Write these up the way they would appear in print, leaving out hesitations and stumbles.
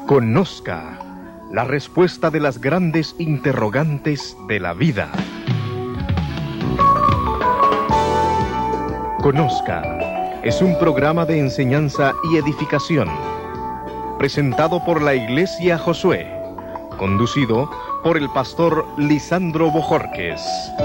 Conozca la respuesta de las grandes interrogantes de la vida. Conozca es un programa de enseñanza y edificación, presentado por la Iglesia Josué, conducido por el pastor Lisandro Bojorquez.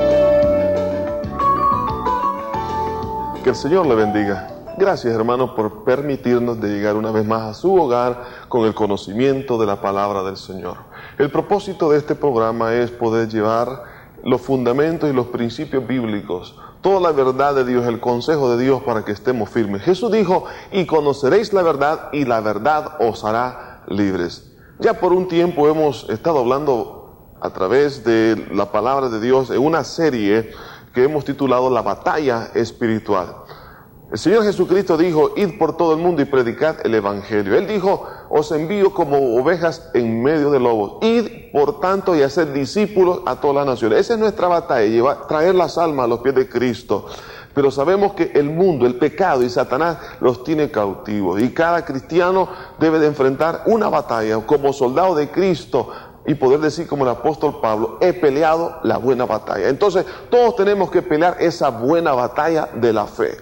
Que el Señor le bendiga. Gracias, hermanos, por permitirnos de llegar una vez más a su hogar con el conocimiento de la palabra del Señor. El propósito de este programa es poder llevar los fundamentos y los principios bíblicos, toda la verdad de Dios, el consejo de Dios para que estemos firmes. Jesús dijo, y conoceréis la verdad, y la verdad os hará libres. Ya por un tiempo hemos estado hablando a través de la palabra de Dios en una serie que hemos titulado La Batalla Espiritual. El Señor Jesucristo dijo, id por todo el mundo y predicad el Evangelio. Él dijo, os envío como ovejas en medio de lobos. Id, por tanto, y hacer discípulos a todas las naciones. Esa es nuestra batalla, traer las almas a los pies de Cristo. Pero sabemos que el mundo, el pecado y Satanás los tiene cautivos. Y cada cristiano debe de enfrentar una batalla como soldado de Cristo y poder decir como el apóstol Pablo, he peleado la buena batalla. Entonces, todos tenemos que pelear esa buena batalla de la fe.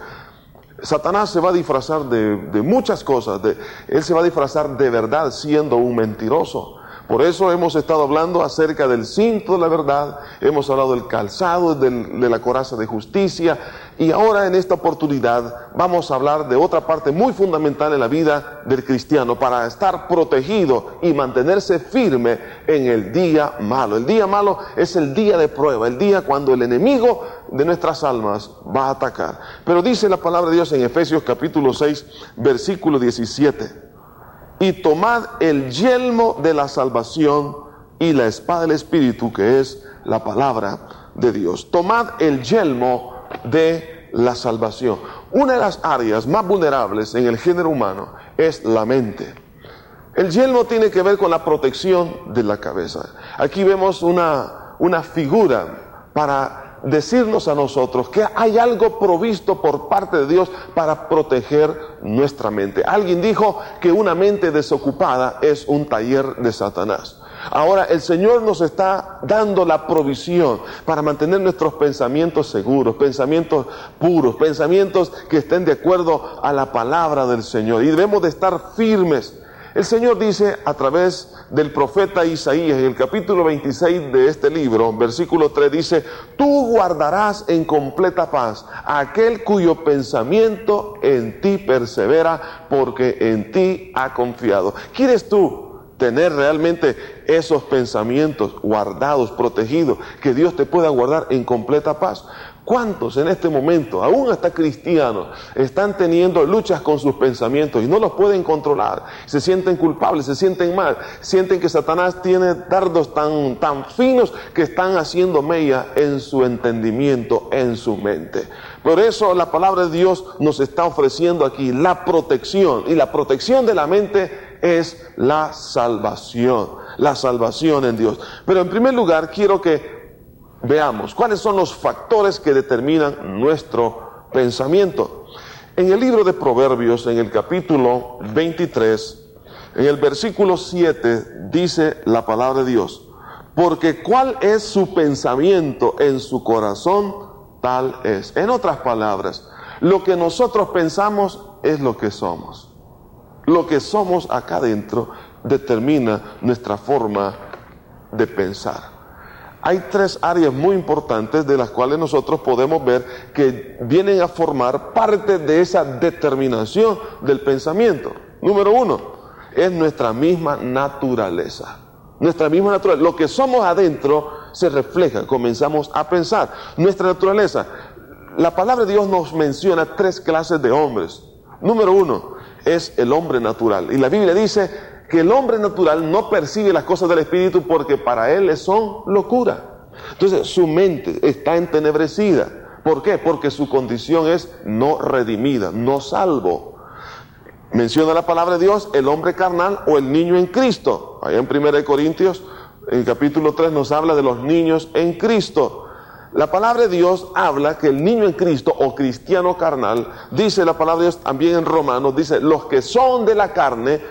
Satanás se va a disfrazar de muchas cosas, él se va a disfrazar de verdad siendo un mentiroso. Por eso hemos estado hablando acerca del cinto de la verdad, hemos hablado del calzado, de la coraza de justicia, y ahora en esta oportunidad vamos a hablar de otra parte muy fundamental en la vida del cristiano para estar protegido y mantenerse firme en el día malo. El día malo es el día de prueba, el día cuando el enemigo de nuestras almas va a atacar. Pero dice la palabra de Dios en Efesios capítulo 6, versículo 17. Y tomad el yelmo de la salvación y la espada del Espíritu, que es la palabra de Dios. Tomad el yelmo de la salvación. Una de las áreas más vulnerables en el género humano es la mente. El yelmo tiene que ver con la protección de la cabeza. Aquí vemos una figura para decirnos a nosotros que hay algo provisto por parte de Dios para proteger nuestra mente. Alguien dijo que una mente desocupada es un taller de Satanás. Ahora el Señor nos está dando la provisión para mantener nuestros pensamientos seguros, pensamientos puros, pensamientos que estén de acuerdo a la palabra del Señor. Y debemos de estar firmes. El Señor dice a través del profeta Isaías en el capítulo 26 de este libro, versículo 3 dice, tú guardarás en completa paz a aquel cuyo pensamiento en ti persevera porque en ti ha confiado. ¿Quieres tú tener realmente esos pensamientos guardados, protegidos, que Dios te pueda guardar en completa paz? ¿Cuántos en este momento, aún hasta cristianos, están teniendo luchas con sus pensamientos y no los pueden controlar? Se sienten culpables, se sienten mal, sienten que Satanás tiene dardos tan finos que están haciendo mella en su entendimiento, en su mente. Por eso la palabra de Dios nos está ofreciendo aquí la protección, y la protección de la mente es la salvación en Dios. Pero en primer lugar quiero que veamos cuáles son los factores que determinan nuestro pensamiento. En el libro de Proverbios, en el capítulo 23, en el versículo 7, dice la palabra de Dios, porque cuál es su pensamiento en su corazón, tal es. En otras palabras, lo que nosotros pensamos es lo que somos. Lo que somos acá adentro determina nuestra forma de pensar. Hay tres áreas muy importantes de las cuales nosotros podemos ver que vienen a formar parte de esa determinación del pensamiento. Número uno, es nuestra misma naturaleza. Nuestra misma naturaleza. Lo que somos adentro se refleja, comenzamos a pensar. Nuestra naturaleza. La palabra de Dios nos menciona tres clases de hombres. Número uno, es el hombre natural. Y la Biblia dice que el hombre natural no percibe las cosas del Espíritu porque para él son locura. Entonces su mente está entenebrecida. ¿Por qué? Porque su condición es no redimida, no salvo. Menciona la palabra de Dios el hombre carnal o el niño en Cristo. Allá en 1 Corintios, en el capítulo 3 nos habla de los niños en Cristo. La palabra de Dios habla que el niño en Cristo o cristiano carnal, dice la palabra de Dios también en Romanos, dice, los que son de la carne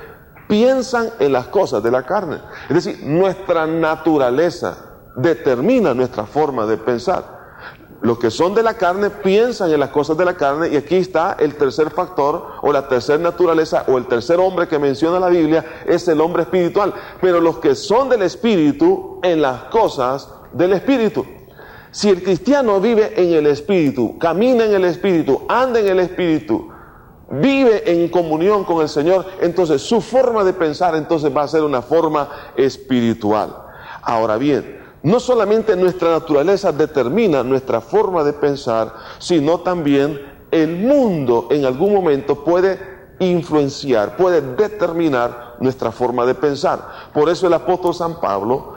piensan en las cosas de la carne. Es decir, nuestra naturaleza determina nuestra forma de pensar. Los que son de la carne piensan en las cosas de la carne, y aquí está el tercer factor, o la tercera naturaleza, o el tercer hombre que menciona la Biblia, es el hombre espiritual. Pero los que son del Espíritu, en las cosas del Espíritu. Si el cristiano vive en el Espíritu, camina en el Espíritu, anda en el Espíritu, vive en comunión con el Señor, entonces su forma de pensar entonces va a ser una forma espiritual. Ahora bien, no solamente nuestra naturaleza determina nuestra forma de pensar, sino también el mundo en algún momento puede influenciar, puede determinar nuestra forma de pensar. Por eso el apóstol San Pablo,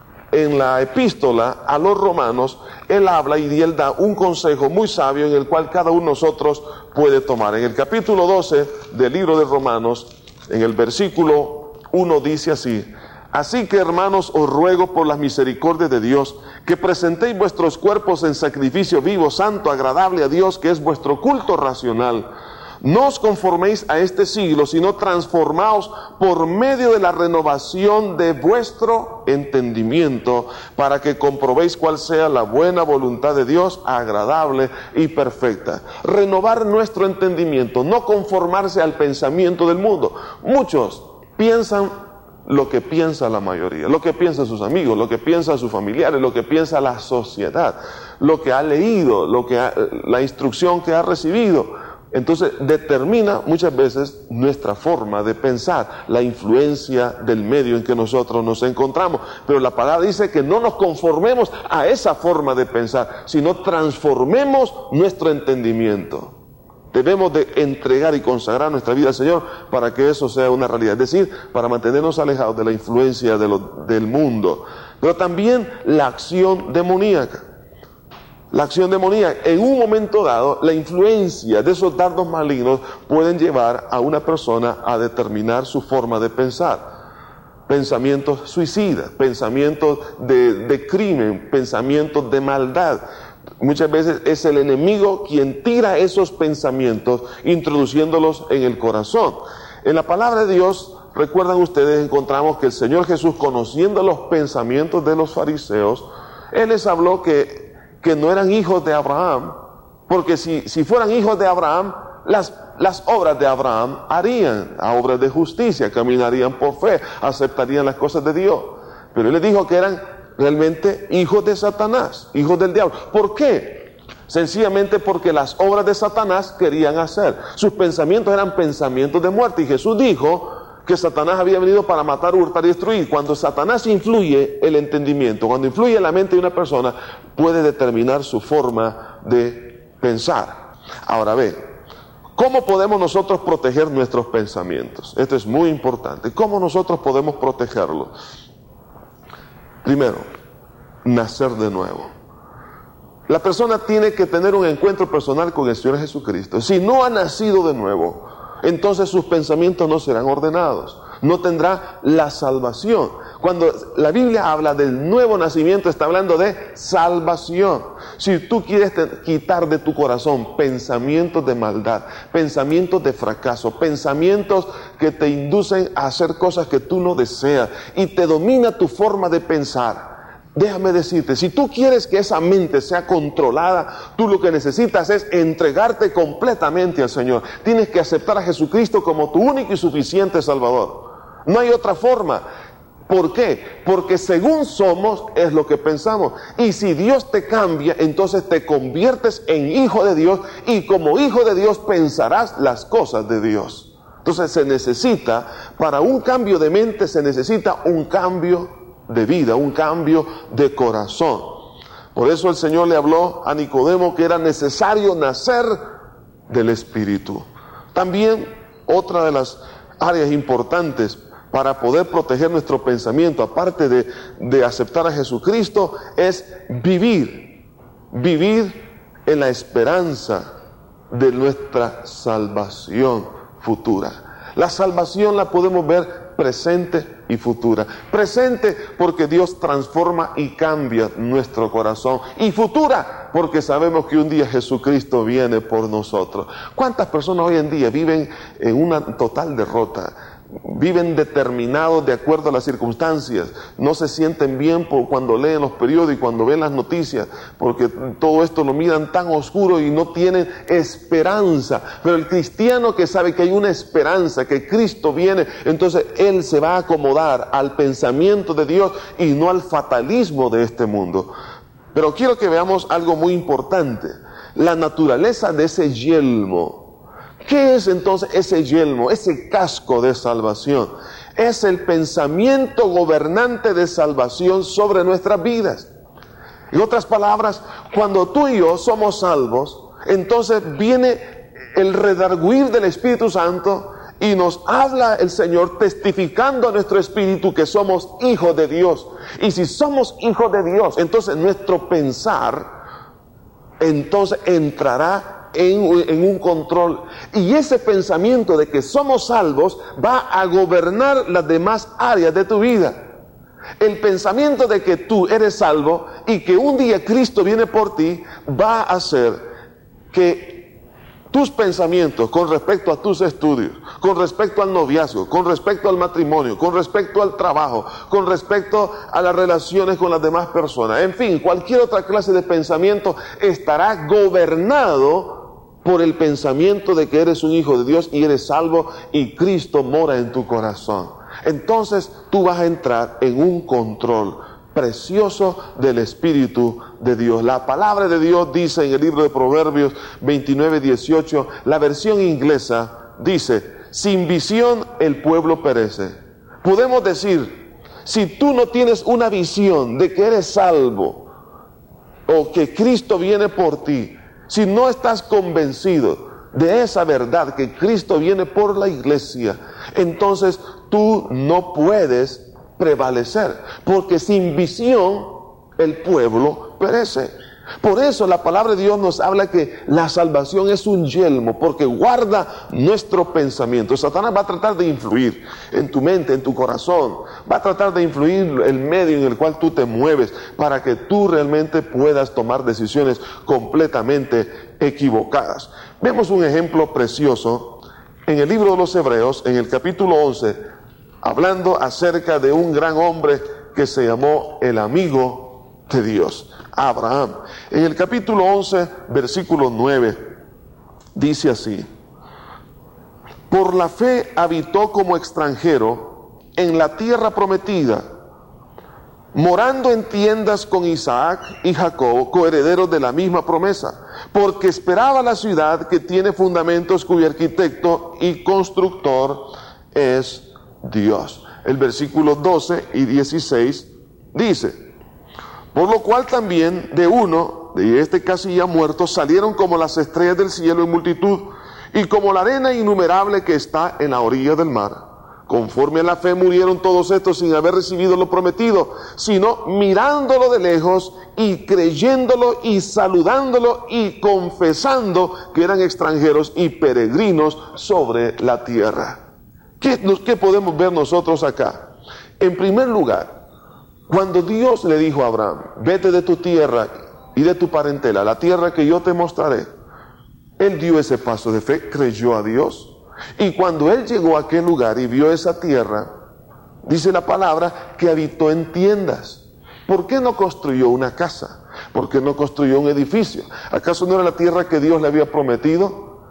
en la epístola a los romanos, él habla y él da un consejo muy sabio en el cual cada uno de nosotros puede tomar. En el capítulo 12 del libro de Romanos, en el versículo 1 dice así: así que, hermanos, os ruego por las misericordias de Dios, que presentéis vuestros cuerpos en sacrificio vivo, santo, agradable a Dios, que es vuestro culto racional. No os conforméis a este siglo, sino transformaos por medio de la renovación de vuestro entendimiento, para que comprobéis cuál sea la buena voluntad de Dios, agradable y perfecta. Renovar nuestro entendimiento, no conformarse al pensamiento del mundo. Muchos piensan lo que piensa la mayoría, lo que piensan sus amigos, lo que piensan sus familiares, lo que piensa la sociedad, lo que ha leído, la instrucción que ha recibido. Entonces determina muchas veces nuestra forma de pensar, la influencia del medio en que nosotros nos encontramos. Pero la palabra dice que no nos conformemos a esa forma de pensar, sino transformemos nuestro entendimiento. Debemos de entregar y consagrar nuestra vida al Señor para que eso sea una realidad, es decir, para mantenernos alejados de la influencia del mundo. Pero también la acción demoníaca. La acción demoníaca, en un momento dado, la influencia de esos dardos malignos pueden llevar a una persona a determinar su forma de pensar. Pensamientos suicidas, pensamientos de crimen, pensamientos de maldad. Muchas veces es el enemigo quien tira esos pensamientos, introduciéndolos en el corazón. En la palabra de Dios, recuerdan ustedes, encontramos que el Señor Jesús, conociendo los pensamientos de los fariseos, Él les habló que no eran hijos de Abraham, porque si fueran hijos de Abraham, las obras de Abraham harían, obras de justicia, caminarían por fe, aceptarían las cosas de Dios. Pero Él les dijo que eran realmente hijos de Satanás, hijos del diablo. ¿Por qué? Sencillamente porque las obras de Satanás querían hacer. Sus pensamientos eran pensamientos de muerte, y Jesús dijo que Satanás había venido para matar, hurtar y destruir. Cuando Satanás influye el entendimiento, cuando influye la mente de una persona, puede determinar su forma de pensar. Ahora ve, ¿cómo podemos nosotros proteger nuestros pensamientos? Esto es muy importante. ¿Cómo nosotros podemos protegerlos? Primero, nacer de nuevo. La persona tiene que tener un encuentro personal con el Señor Jesucristo. Si no ha nacido de nuevo, entonces sus pensamientos no serán ordenados, no tendrá la salvación. Cuando la Biblia habla del nuevo nacimiento, está hablando de salvación. Si tú quieres quitar de tu corazón pensamientos de maldad, pensamientos de fracaso, pensamientos que te inducen a hacer cosas que tú no deseas, y te domina tu forma de pensar, déjame decirte, si tú quieres que esa mente sea controlada, tú lo que necesitas es entregarte completamente al Señor. Tienes que aceptar a Jesucristo como tu único y suficiente Salvador. No hay otra forma. ¿Por qué? Porque según somos es lo que pensamos. Y si Dios te cambia, entonces te conviertes en hijo de Dios, y como hijo de Dios pensarás las cosas de Dios. Entonces se necesita, para un cambio de mente, se necesita un cambio de vida, un cambio de corazón. Por eso el Señor le habló a Nicodemo que era necesario nacer del Espíritu. También otra de las áreas importantes para poder proteger nuestro pensamiento, aparte de aceptar a Jesucristo, es vivir en la esperanza de nuestra salvación futura. La salvación la podemos ver presente y futura. Presente porque Dios transforma y cambia nuestro corazón, y futura porque sabemos que un día Jesucristo viene por nosotros. ¿Cuántas personas hoy en día viven en una total derrota? viven determinados de acuerdo a las circunstancias, no se sienten bien cuando leen los periódicos, cuando ven las noticias, porque todo esto lo miran tan oscuro y no tienen esperanza. Pero el cristiano que sabe que hay una esperanza, que Cristo viene, entonces él se va a acomodar al pensamiento de Dios y no al fatalismo de este mundo. Pero quiero que veamos algo muy importante, la naturaleza de ese yelmo. ¿Qué es entonces ese yelmo, ese casco de salvación? Es el pensamiento gobernante de salvación sobre nuestras vidas. En otras palabras, cuando tú y yo somos salvos, entonces viene el redarguir del Espíritu Santo y nos habla el Señor testificando a nuestro espíritu que somos hijos de Dios. Y si somos hijos de Dios, entonces nuestro pensar entonces entrará en un control, y ese pensamiento de que somos salvos va a gobernar las demás áreas de tu vida. El pensamiento de que tú eres salvo y que un día Cristo viene por ti va a hacer que tus pensamientos con respecto a tus estudios, con respecto al noviazgo, con respecto al matrimonio, con respecto al trabajo, con respecto a las relaciones con las demás personas, en fin, cualquier otra clase de pensamiento estará gobernado por el pensamiento de que eres un hijo de Dios y eres salvo y Cristo mora en tu corazón. Entonces tú vas a entrar en un control precioso del Espíritu de Dios. La palabra de Dios dice en el libro de Proverbios 29:18, la versión inglesa dice: sin visión el pueblo perece. Podemos decir, si tú no tienes una visión de que eres salvo o que Cristo viene por ti, si no estás convencido de esa verdad que Cristo viene por la iglesia, entonces tú no puedes prevalecer, porque sin visión el pueblo perece. Por eso la palabra de Dios nos habla que la salvación es un yelmo, porque guarda nuestro pensamiento. Satanás va a tratar de influir en tu mente, en tu corazón, va a tratar de influir el medio en el cual tú te mueves, para que tú realmente puedas tomar decisiones completamente equivocadas. Vemos un ejemplo precioso en el libro de los Hebreos, en el capítulo 11, hablando acerca de un gran hombre que se llamó el amigo de Dios, Abraham. En el capítulo 11, versículo 9, dice así: por la fe habitó como extranjero en la tierra prometida, morando en tiendas con Isaac y Jacob, coherederos de la misma promesa, porque esperaba la ciudad que tiene fundamentos, cuyo arquitecto y constructor es Dios. El versículo 12 y 16 dice: por lo cual también de uno, de este casi ya muerto, salieron como las estrellas del cielo en multitud, y como la arena innumerable que está en la orilla del mar. Conforme a la fe murieron todos estos sin haber recibido lo prometido, sino mirándolo de lejos y creyéndolo y saludándolo y confesando que eran extranjeros y peregrinos sobre la tierra. ¿Qué podemos ver nosotros acá? En primer lugar, cuando Dios le dijo a Abraham: vete de tu tierra y de tu parentela, la tierra que yo te mostraré, él dio ese paso de fe, creyó a Dios. Y cuando él llegó a aquel lugar y vio esa tierra, dice la palabra que habitó en tiendas. ¿Por qué no construyó una casa? ¿Por qué no construyó un edificio? ¿Acaso no era la tierra que Dios le había prometido?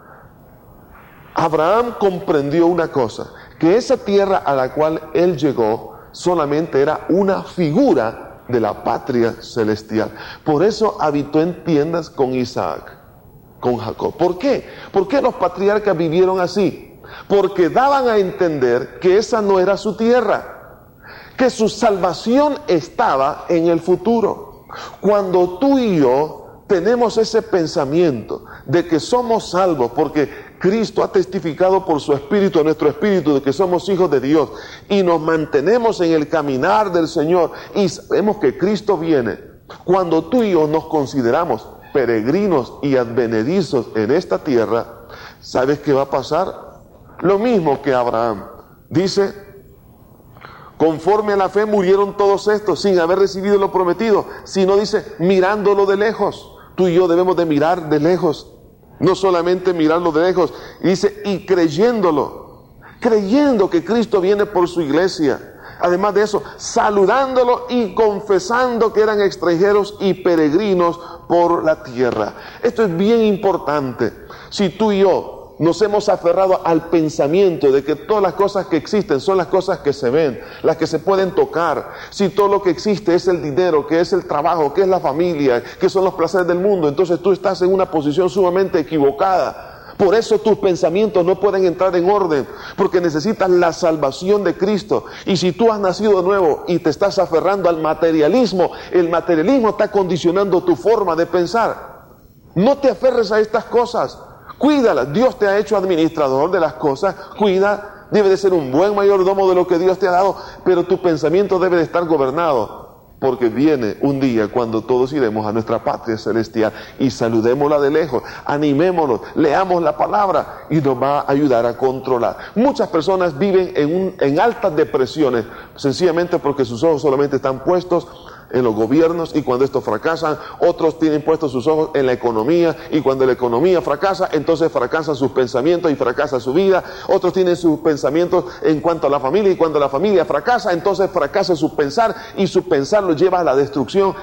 Abraham comprendió una cosa, que esa tierra a la cual él llegó solamente era una figura de la patria celestial. Por eso habitó en tiendas con Isaac, con Jacob. ¿Por qué? ¿Por qué los patriarcas vivieron así? Porque daban a entender que esa no era su tierra, que su salvación estaba en el futuro. Cuando tú y yo tenemos ese pensamiento de que somos salvos porque Cristo ha testificado por su Espíritu a nuestro espíritu de que somos hijos de Dios, y nos mantenemos en el caminar del Señor y sabemos que Cristo viene, cuando tú y yo nos consideramos peregrinos y advenedizos en esta tierra, ¿sabes qué va a pasar? Lo mismo que Abraham. Dice: conforme a la fe murieron todos estos sin haber recibido lo prometido, sino, dice, mirándolo de lejos. Tú y yo debemos de mirar de lejos, no solamente mirarlo de lejos. Y dice: y creyéndolo. creyendo que Cristo viene por su iglesia. Además de eso, saludándolo y confesando que eran extranjeros y peregrinos por la tierra. Esto es bien importante. Si tú y yo nos hemos aferrado al pensamiento de que todas las cosas que existen son las cosas que se ven, las que se pueden tocar, si todo lo que existe es el dinero, que es el trabajo, que es la familia, que son los placeres del mundo, entonces tú estás en una posición sumamente equivocada. Por eso tus pensamientos no pueden entrar en orden, porque necesitas la salvación de Cristo. Y si tú has nacido de nuevo y te estás aferrando al materialismo, el materialismo está condicionando tu forma de pensar. No te aferres a estas cosas, cuídalas. Dios te ha hecho administrador de las cosas, cuida, debe de ser un buen mayordomo de lo que Dios te ha dado, pero tu pensamiento debe de estar gobernado. Porque viene un día cuando todos iremos a nuestra patria celestial y saludémosla de lejos, animémonos, leamos la palabra y nos va a ayudar a controlar. Muchas personas viven en altas depresiones, sencillamente porque sus ojos solamente están puestos en los gobiernos, y cuando estos fracasan, otros tienen puestos sus ojos en la economía, y cuando la economía fracasa, entonces fracasan sus pensamientos y fracasa su vida. Otros tienen sus pensamientos en cuanto a la familia, y cuando la familia fracasa, entonces fracasa su pensar, y su pensar lo lleva a la destrucción.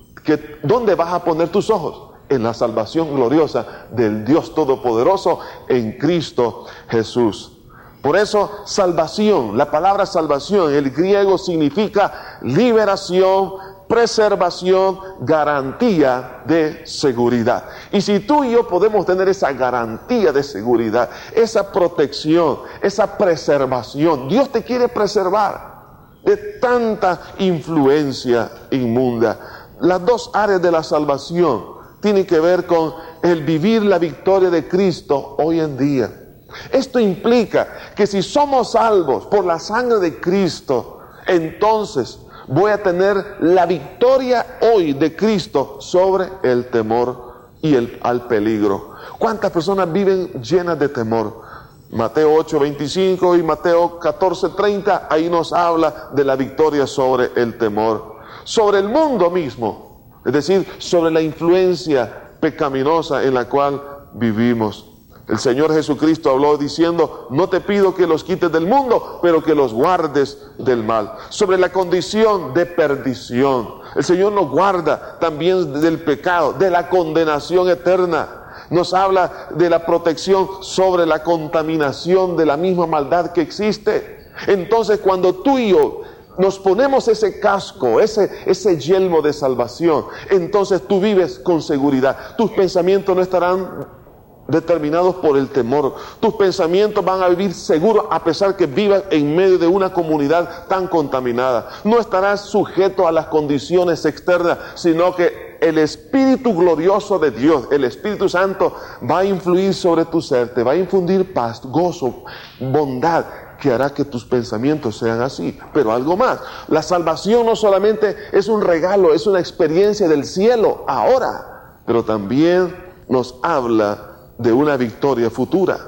¿Dónde vas a poner tus ojos? En la salvación gloriosa del Dios Todopoderoso en Cristo Jesús. Por eso, salvación, la palabra salvación en el griego significa liberación, preservación, garantía de seguridad. Y si tú y yo podemos tener esa garantía de seguridad, esa protección, esa preservación, Dios te quiere preservar de tanta influencia inmunda. Las dos áreas de la salvación tienen que ver con el vivir la victoria de Cristo hoy en día. Esto implica que si somos salvos por la sangre de Cristo, entonces voy a tener la victoria hoy de Cristo sobre el temor y al peligro. ¿Cuántas personas viven llenas de temor? Mateo 8:25 y Mateo 14:30, ahí nos habla de la victoria sobre el temor. Sobre el mundo mismo, es decir, sobre la influencia pecaminosa en la cual vivimos. El Señor Jesucristo habló diciendo: no te pido que los quites del mundo, pero que los guardes del mal. Sobre la condición de perdición, el Señor nos guarda también del pecado, de la condenación eterna. Nos habla de la protección sobre la contaminación de la misma maldad que existe. Entonces, cuando tú y yo nos ponemos ese casco, ese yelmo de salvación, entonces tú vives con seguridad. Tus pensamientos no estarán determinados por el temor. Tus pensamientos van a vivir seguros a pesar que vivas en medio de una comunidad tan contaminada. No estarás sujeto a las condiciones externas, sino que el Espíritu glorioso de Dios, el Espíritu Santo, va a influir sobre tu ser, te va a infundir paz, gozo, bondad, que hará que tus pensamientos sean así. Pero algo más, la salvación no solamente es un regalo, es una experiencia del cielo ahora, pero también nos habla de una victoria futura.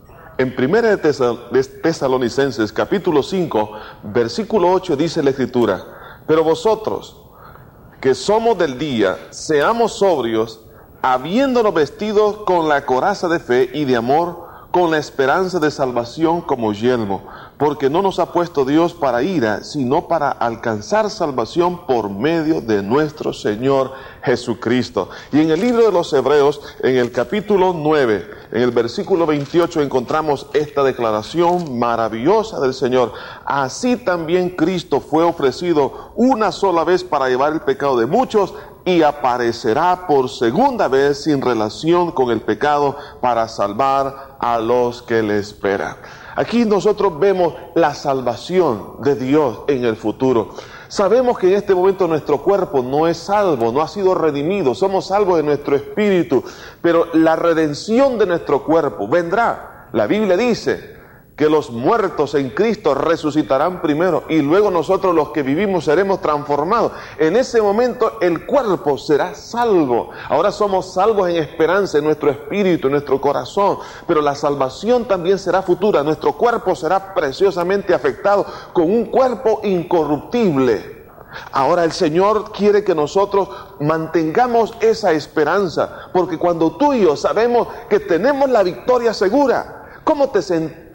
En 1 de Tesalonicenses capítulo 5 versículo 8 dice la Escritura: pero vosotros que somos del día, seamos sobrios, habiéndonos vestidos con la coraza de fe y de amor, con la esperanza de salvación como yelmo, porque no nos ha puesto Dios para ira, sino para alcanzar salvación por medio de nuestro Señor Jesucristo. Y en el libro de los Hebreos, en el capítulo 9, en el versículo 28, encontramos esta declaración maravillosa del Señor: así también Cristo fue ofrecido una sola vez para llevar el pecado de muchos, y aparecerá por segunda vez sin relación con el pecado para salvar a los que le esperan. Aquí nosotros vemos la salvación de Dios en el futuro. Sabemos que en este momento nuestro cuerpo no es salvo, no ha sido redimido, somos salvos de nuestro espíritu, pero la redención de nuestro cuerpo vendrá. La Biblia dice que los muertos en Cristo resucitarán primero y luego nosotros los que vivimos seremos transformados. En ese momento el cuerpo será salvo. Ahora somos salvos en esperanza, en nuestro espíritu, en nuestro corazón, pero la salvación también será futura. Nuestro cuerpo será preciosamente afectado con un cuerpo incorruptible. Ahora el Señor quiere que nosotros mantengamos esa esperanza, porque cuando tú y yo sabemos que tenemos la victoria segura, ¿Cómo te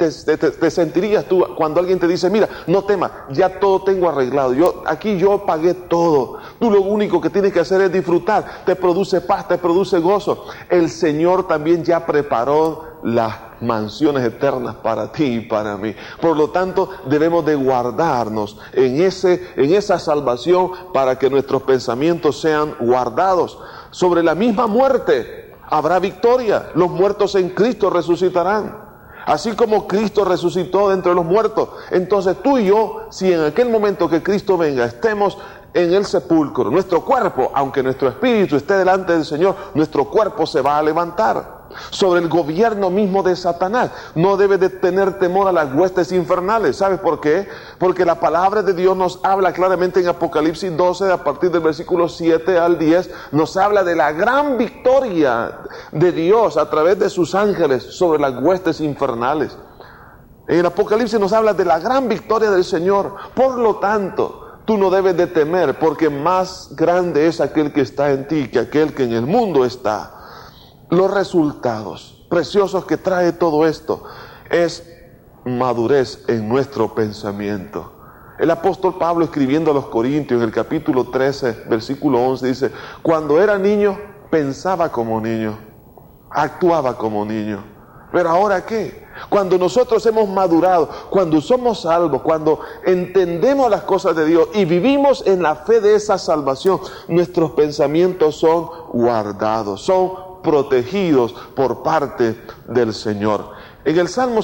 sentirías tú cuando alguien te dice, mira, no temas, ya todo tengo arreglado, aquí yo pagué todo, tú lo único que tienes que hacer es disfrutar, te produce paz, te produce gozo? El Señor también ya preparó las mansiones eternas para ti y para mí. Por lo tanto, debemos de guardarnos en esa salvación para que nuestros pensamientos sean guardados. Sobre la misma muerte habrá victoria, los muertos en Cristo resucitarán. Así como Cristo resucitó de entre los muertos, entonces tú y yo, si en aquel momento que Cristo venga, estemos en el sepulcro, nuestro cuerpo, aunque nuestro espíritu esté delante del Señor, nuestro cuerpo se va a levantar. Sobre el gobierno mismo de Satanás, no debe de tener temor a las huestes infernales. ¿Sabes por qué? Porque la palabra de Dios nos habla claramente en Apocalipsis 12, a partir del versículo 7 al 10, nos habla de la gran victoria de Dios a través de sus ángeles sobre las huestes infernales. En el Apocalipsis nos habla de la gran victoria del Señor. Por lo tanto, tú no debes de temer, porque más grande es aquel que está en ti que aquel que en el mundo está. Los resultados preciosos que trae todo esto es madurez en nuestro pensamiento. El apóstol Pablo, escribiendo a los Corintios en el capítulo 13, versículo 11, dice: cuando era niño pensaba como niño, actuaba como niño. Pero ahora ¿qué? Cuando nosotros hemos madurado, cuando somos salvos, cuando entendemos las cosas de Dios y vivimos en la fe de esa salvación, nuestros pensamientos son guardados, son protegidos por parte del Señor. En el Salmo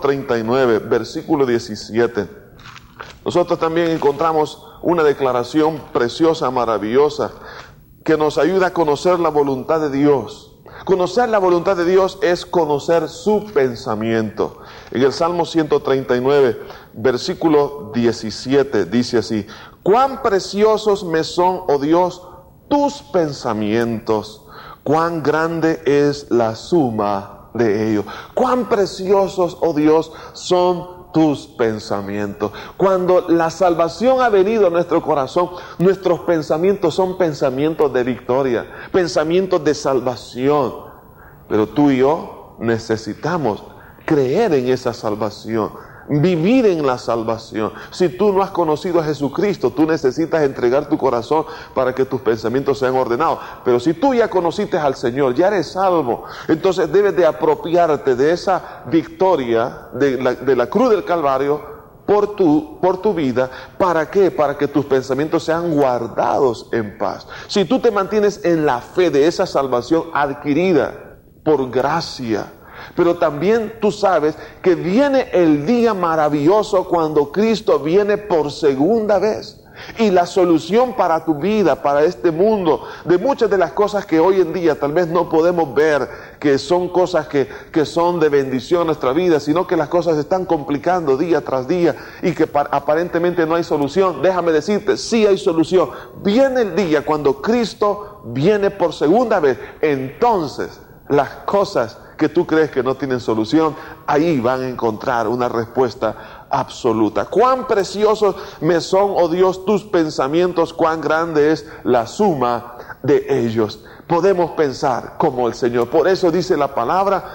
139, versículo 17, nosotros también encontramos una declaración preciosa, maravillosa, que nos ayuda a conocer la voluntad de Dios. Conocer la voluntad de Dios es conocer su pensamiento. En el Salmo 139, versículo 17, dice así: cuán preciosos me son, oh Dios, tus pensamientos, cuán grande es la suma de ellos. Cuán preciosos, oh Dios, son tus pensamientos. Cuando la salvación ha venido a nuestro corazón, nuestros pensamientos son pensamientos de victoria, pensamientos de salvación. Pero tú y yo necesitamos creer en esa salvación, vivir en la salvación. Si tú no has conocido a Jesucristo, tú necesitas entregar tu corazón para que tus pensamientos sean ordenados. Pero si tú ya conociste al Señor, ya eres salvo, entonces debes de apropiarte de esa victoria de la cruz del Calvario por tu vida. ¿Para qué? Para que tus pensamientos sean guardados en paz. Si tú te mantienes en la fe de esa salvación adquirida por gracia, pero también tú sabes que viene el día maravilloso cuando Cristo viene por segunda vez. Y la solución para tu vida, para este mundo, de muchas de las cosas que hoy en día tal vez no podemos ver, que son cosas que son de bendición a nuestra vida, sino que las cosas se están complicando día tras día y que aparentemente no hay solución. Déjame decirte, sí hay solución. Viene el día cuando Cristo viene por segunda vez. Entonces, las cosas que tú crees que no tienen solución, ahí van a encontrar una respuesta absoluta. Cuán preciosos me son, oh Dios, tus pensamientos, cuán grande es la suma de ellos. Podemos pensar como el Señor. Por eso dice la palabra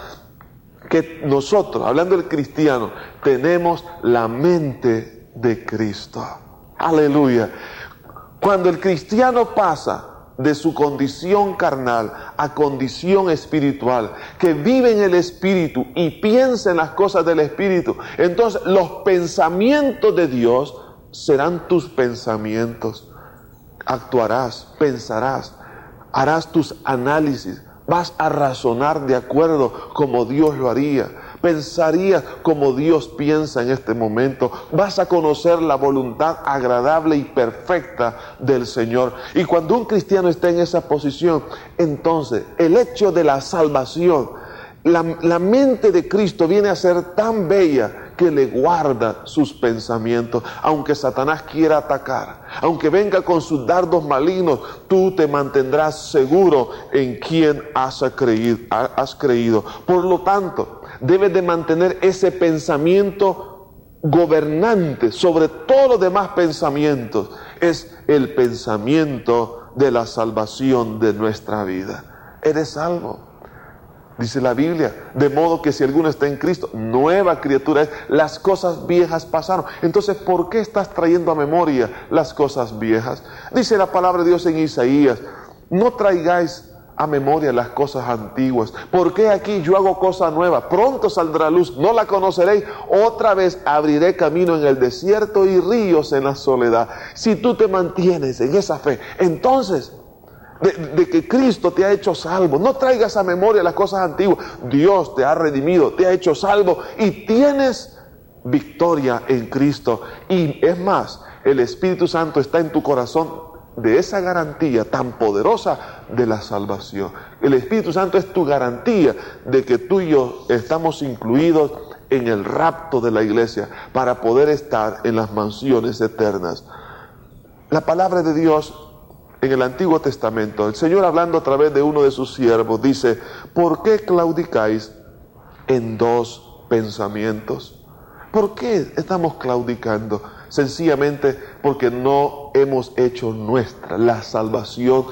que nosotros, hablando del cristiano, tenemos la mente de Cristo. Aleluya. Cuando el cristiano pasa de su condición carnal a condición espiritual, que vive en el Espíritu y piensa en las cosas del Espíritu, entonces los pensamientos de Dios serán tus pensamientos. Actuarás, pensarás, harás tus análisis, vas a razonar de acuerdo como Dios lo haría. Pensarías como Dios piensa en este momento. Vas a conocer la voluntad agradable y perfecta del Señor. Y cuando un cristiano está en esa posición, entonces el hecho de la salvación, la mente de Cristo viene a ser tan bella que le guarda sus pensamientos. Aunque Satanás quiera atacar, aunque venga con sus dardos malignos, tú te mantendrás seguro en quien has creído. Por lo tanto, debes de mantener ese pensamiento gobernante sobre todos los demás pensamientos. Es el pensamiento de la salvación de nuestra vida. Eres salvo. Dice la Biblia, de modo que si alguno está en Cristo, nueva criatura es, las cosas viejas pasaron. Entonces, ¿por qué estás trayendo a memoria las cosas viejas? Dice la palabra de Dios en Isaías, no traigáis a memoria las cosas antiguas, porque aquí yo hago cosa nueva, pronto saldrá luz, no la conoceréis, otra vez abriré camino en el desierto y ríos en la soledad. Si tú te mantienes en esa fe, entonces de que Cristo te ha hecho salvo, no traigas a memoria las cosas antiguas. Dios te ha redimido, te ha hecho salvo y tienes victoria en Cristo. Y es más, el Espíritu Santo está en tu corazón de esa garantía tan poderosa de la salvación. El Espíritu Santo es tu garantía de que tú y yo estamos incluidos en el rapto de la iglesia para poder estar en las mansiones eternas. La palabra de Dios en el Antiguo Testamento, el Señor hablando a través de uno de sus siervos, dice, ¿por qué claudicáis en dos pensamientos? ¿Por qué estamos claudicando? Sencillamente porque no hemos hecho nuestra la salvación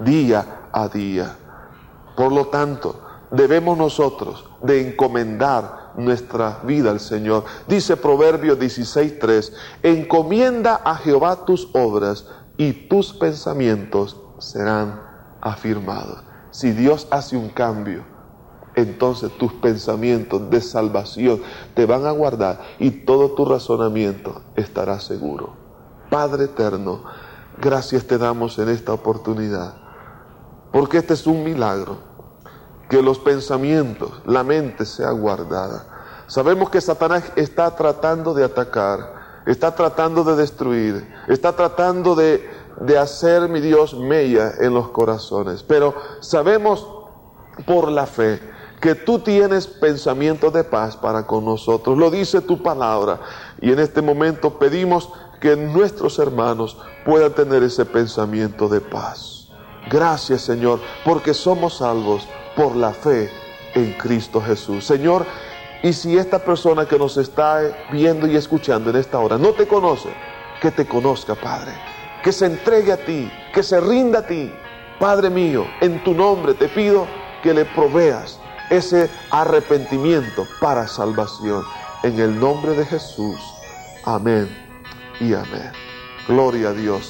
día a día. Por lo tanto, debemos nosotros de encomendar nuestra vida al Señor. Dice Proverbios 16:3, encomienda a Jehová tus obras y tus pensamientos serán afirmados. Si Dios hace un cambio, entonces tus pensamientos de salvación te van a guardar y todo tu razonamiento estará seguro. Padre eterno, gracias te damos en esta oportunidad, porque este es un milagro, que los pensamientos, la mente sea guardada. Sabemos que Satanás está tratando de atacar, está tratando de destruir, está tratando de hacer, mi Dios, mella en los corazones, pero sabemos por la fe que tú tienes pensamientos de paz para con nosotros. Lo dice tu palabra. Y en este momento pedimos que nuestros hermanos puedan tener ese pensamiento de paz. Gracias, Señor, porque somos salvos por la fe en Cristo Jesús. Señor, y si esta persona que nos está viendo y escuchando en esta hora no te conoce, que te conozca, Padre. Que se entregue a ti, que se rinda a ti. Padre mío, en tu nombre te pido que le proveas ese arrepentimiento para salvación. En el nombre de Jesús. Amén y amén. Gloria a Dios.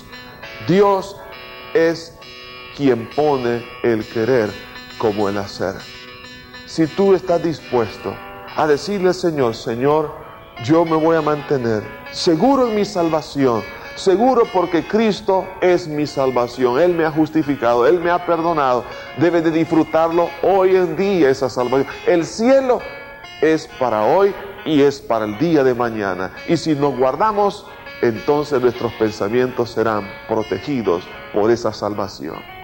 Dios es quien pone el querer como el hacer. Si tú estás dispuesto a decirle al Señor, Señor, yo me voy a mantener seguro en mi salvación, seguro porque Cristo es mi salvación, Él me ha justificado, Él me ha perdonado, debe de disfrutarlo hoy en día esa salvación. El cielo es para hoy y es para el día de mañana. Y si nos guardamos, entonces nuestros pensamientos serán protegidos por esa salvación.